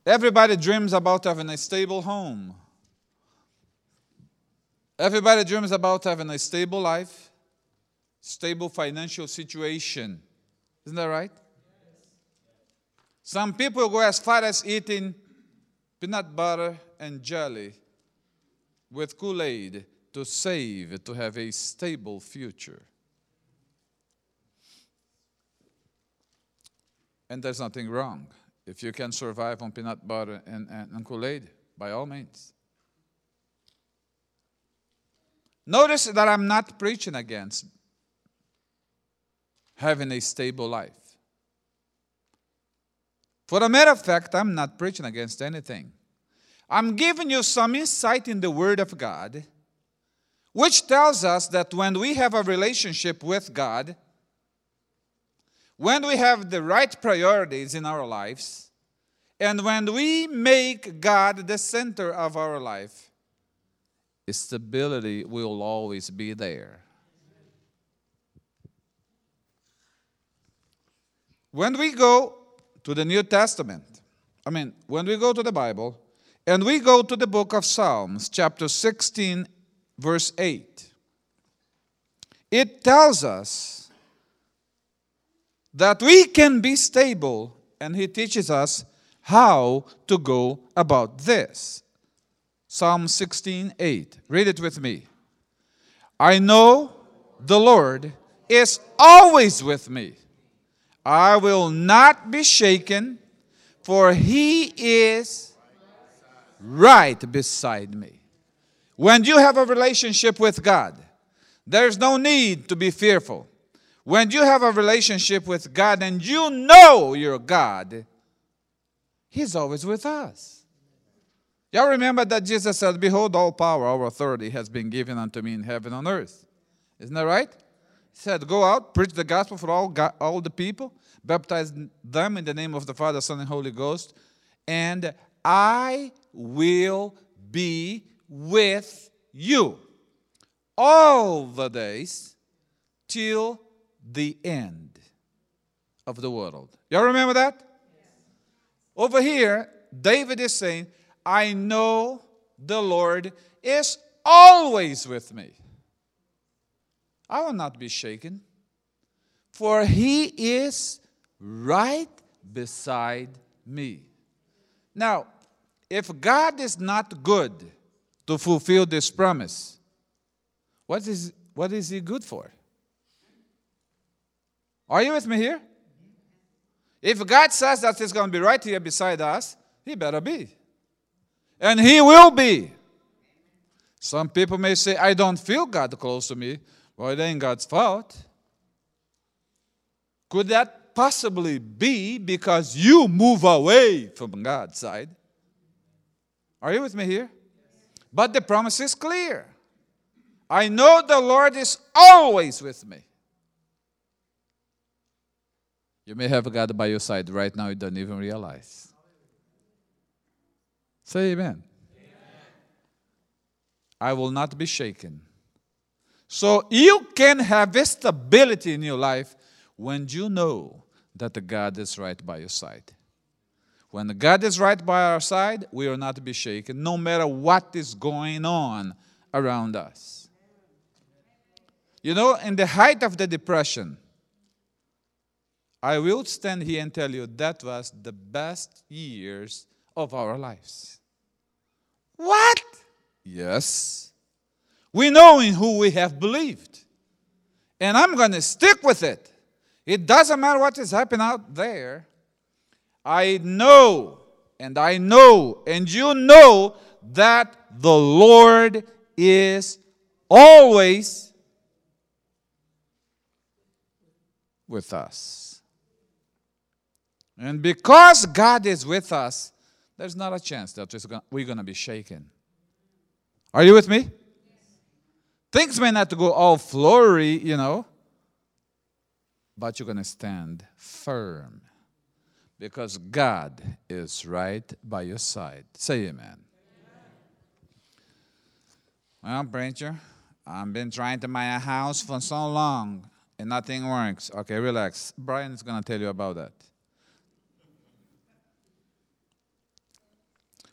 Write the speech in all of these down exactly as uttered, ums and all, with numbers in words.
Everybody dreams about having a stable home. Everybody dreams about having a stable life, stable financial situation. Isn't that right? Some people go as far as eating peanut butter and jelly with Kool-Aid to save, to have a stable future. And there's nothing wrong. If you can survive on peanut butter and, and, and Kool-Aid, by all means. Notice that I'm not preaching against having a stable life. For a matter of fact, I'm not preaching against anything. I'm giving you some insight in the Word of God, which tells us that when we have a relationship with God, when we have the right priorities in our lives, and when we make God the center of our life, stability will always be there. When we go to the New Testament, I mean, when we go to the Bible, and we go to the book of Psalms, chapter sixteen, verse eight, it tells us that we can be stable, and he teaches us how to go about this. Psalm sixteen, eight. Read it with me. I know the Lord is always with me. I will not be shaken, for he is right beside me. When you have a relationship with God, there's no need to be fearful. When you have a relationship with God and you know your God, he's always with us. Y'all remember that Jesus said, behold, all power, all authority has been given unto me in heaven and on earth. Isn't that right? He said, go out, preach the gospel for all, God, all the people, baptize them in the name of the Father, Son, and Holy Ghost, and I will be with you all the days till the end of the world. Y'all remember that? Yes. Over here, David is saying, I know the Lord is always with me. I will not be shaken, for he is right beside me. Now, if God is not good to fulfill this promise, what is, what is he good for? Are you with me here? If God says that he's going to be right here beside us, he better be. And he will be. Some people may say, I don't feel God close to me. Well, it ain't God's fault. Could that possibly be because you move away from God's side? Are you with me here? But the promise is clear. I know the Lord is always with me. You may have God by your side right now, you don't even realize. Say amen. Amen. I will not be shaken. So you can have stability in your life when you know that the God is right by your side. When God is right by our side, we will not be shaken, no matter what is going on around us. You know, in the height of the depression, I will stand here and tell you that was the best years of our lives. What? Yes. We know in who we have believed. And I'm going to stick with it. It doesn't matter what is happening out there. I know, and I know, and you know that the Lord is always with us. And because God is with us, there's not a chance that we're going to be shaken. Are you with me? Yes. Things may not go all flowery, you know, but you're going to stand firm because God is right by your side. Say amen. Amen. Well, preacher, I've been trying to buy a house for so long and nothing works. Okay, relax. Brian is going to tell you about that.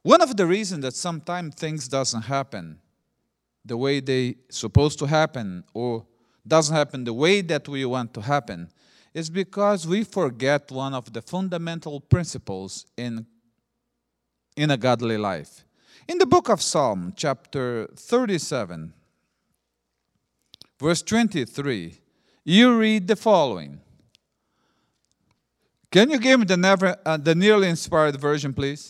One of the reasons that sometimes things doesn't happen the way they supposed to happen, or doesn't happen the way that we want to happen, is because we forget one of the fundamental principles in, in a godly life. In the book of Psalm, chapter thirty-seven, verse twenty-three, you read the following. Can you give me the, never, uh, the nearly inspired version, please?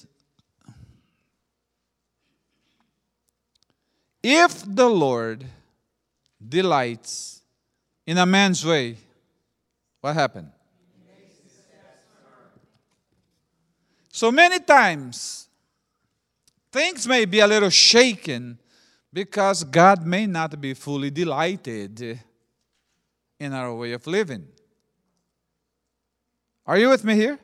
If the Lord delights in a man's way, what happened? So many times, things may be a little shaken because God may not be fully delighted in our way of living. Are you with me here?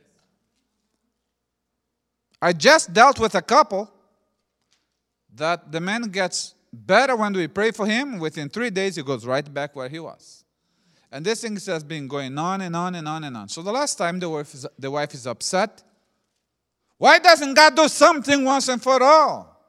I just dealt with a couple that the man gets better when we pray for him. Within three days, he goes right back where he was. And this thing has been going on and on and on and on. So the last time the wife is, the wife is upset, why doesn't God do something once and for all?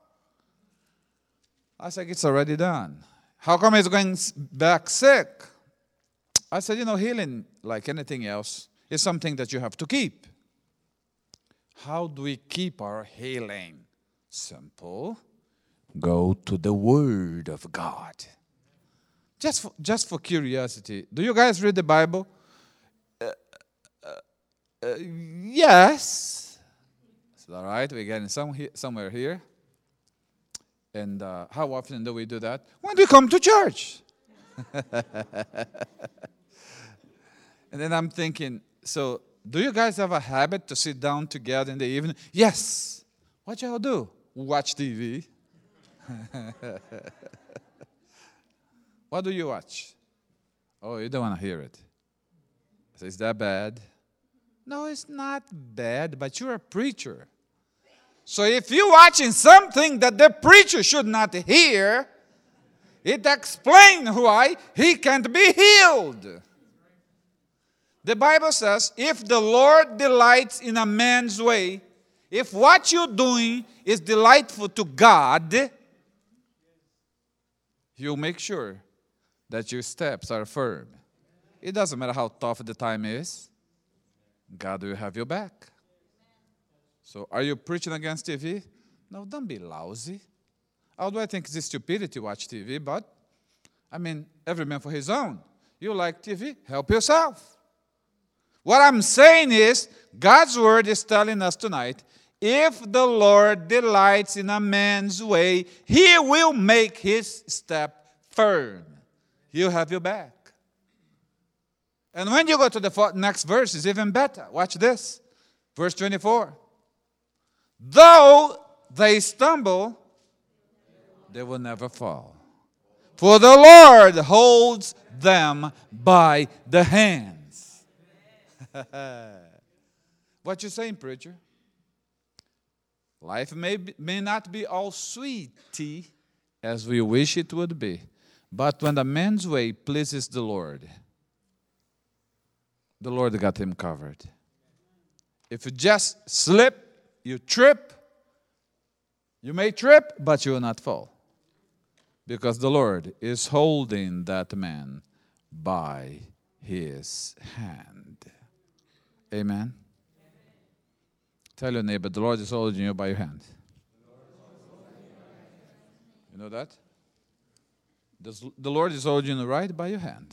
I said, it's already done. How come he's going back sick? I said, you know, healing, like anything else, is something that you have to keep. How do we keep our healing? Simple. Go to the Word of God. Just for, just for curiosity, do you guys read the Bible? Uh, uh, uh, yes. It's all right, we're getting some he- somewhere here. And uh, how often do we do that? When we come to church. And then I'm thinking, so do you guys have a habit to sit down together in the evening? Yes. What y'all do? Watch T V. What do you watch? Oh, you don't want to hear it. So is that bad? No, it's not bad, but you're a preacher. So if you're watching something that the preacher should not hear, it explains why he can't be healed. The Bible says, if the Lord delights in a man's way, if what you're doing is delightful to God, He'll make sure that your steps are firm. It doesn't matter how tough the time is, God will have your back. So are you preaching against T V? No, don't be lousy. Although I think it's stupidity to watch T V, but, I mean, every man for his own. You like T V? Help yourself. What I'm saying is, God's word is telling us tonight, if the Lord delights in a man's way, He will make his step firm. He'll have your back. And when you go to the next verse, it's even better. Watch this. Verse twenty-four. Though they stumble, they will never fall. For the Lord holds them by the hands. What you saying, preacher? Life may, be, may not be all sweety as we wish it would be. But when a man's way pleases the Lord, the Lord got him covered. If you just slip, you trip, you may trip, but you will not fall. Because the Lord is holding that man by his hand. Amen. Tell your neighbor, the Lord is holding you by your hand. You know that? The Lord is holding you right by your hand.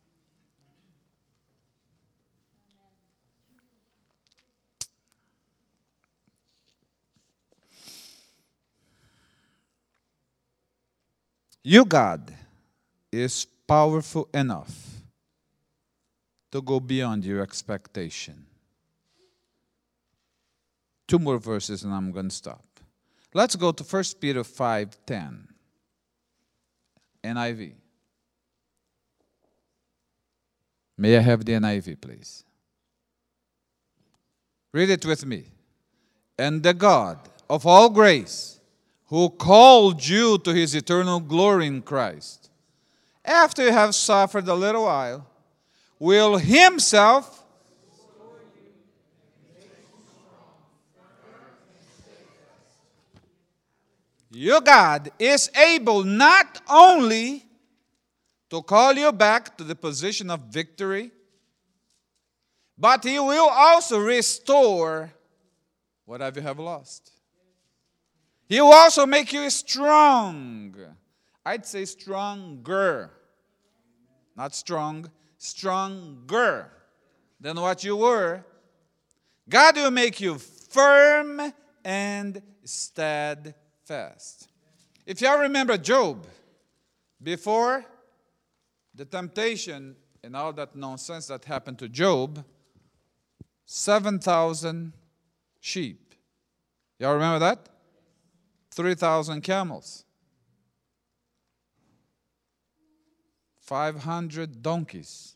Your God is powerful enough to go beyond your expectation. Two more verses and I'm going to stop. Let's go to First Peter five ten. N I V. May I have the N I V, please? Read it with me. And the God of all grace, who called you to His eternal glory in Christ, after you have suffered a little while, will Himself your God is able not only to call you back to the position of victory, but He will also restore whatever you have lost. He will also make you strong. I'd say stronger. Not strong, stronger than what you were. God will make you firm and steadfast. If you all remember Job, before the temptation and all that nonsense that happened to Job, seven thousand sheep. Y'all remember that? three thousand camels. five hundred donkeys.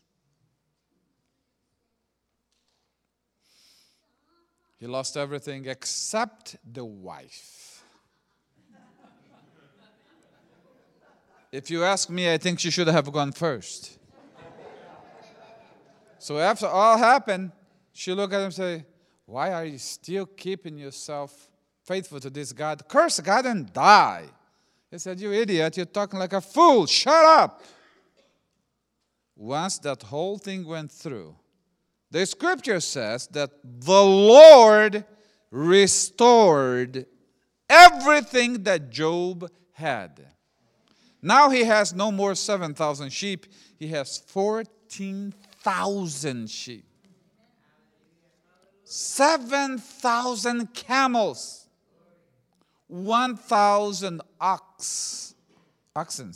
He lost everything except the wife. If you ask me, I think she should have gone first. So after all happened, she looked at him and said, why are you still keeping yourself faithful to this God? Curse God and die. He said, you idiot, you're talking like a fool. Shut up. Once that whole thing went through, the scripture says that the Lord restored everything that Job had. Now he has no more seven thousand sheep. He has fourteen thousand sheep. seven thousand camels. one thousand ox, oxen.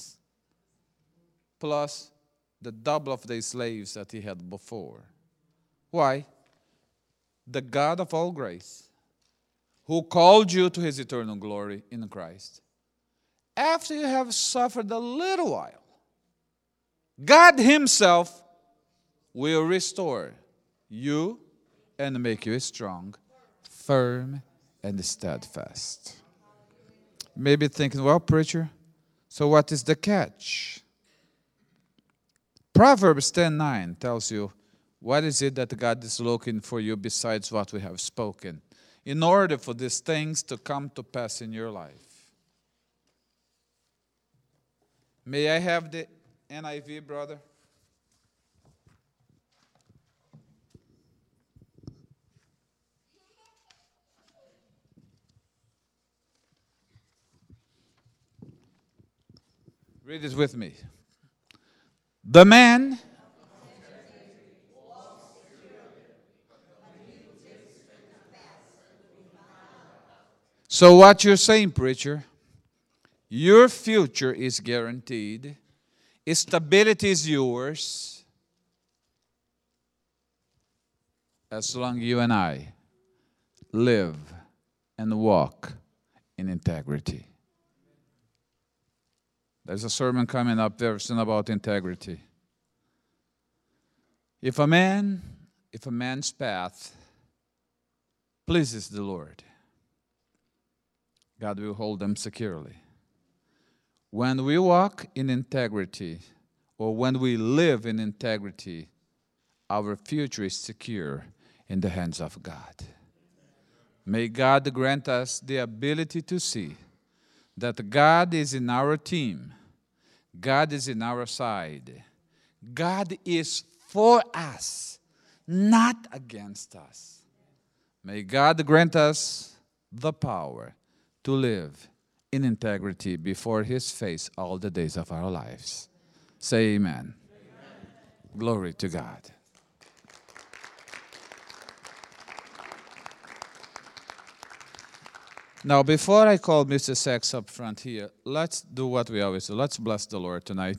Plus the double of the slaves that he had before. Why? The God of all grace, who called you to His eternal glory in Christ, after you have suffered a little while, God Himself will restore you and make you strong, firm, and steadfast. Maybe thinking, well, preacher, so what is the catch? Proverbs ten nine tells you, what is it that God is looking for you besides what we have spoken, in order for these things to come to pass in your life? May I have the N I V, brother? Read this with me. The man So what you're saying, preacher, your future is guaranteed. Stability is yours as long as you and I live and walk in integrity. There's a sermon coming up very soon about integrity. If a man, if a man's path pleases the Lord, God will hold them securely. When we walk in integrity, or when we live in integrity, our future is secure in the hands of God. May God grant us the ability to see that God is in our team. God is in our side. God is for us, not against us. May God grant us the power to live in integrity before His face all the days of our lives. Say amen. Amen. Glory to God. Now, before I call Mister Sachs up front here, let's do what we always do. Let's bless the Lord tonight.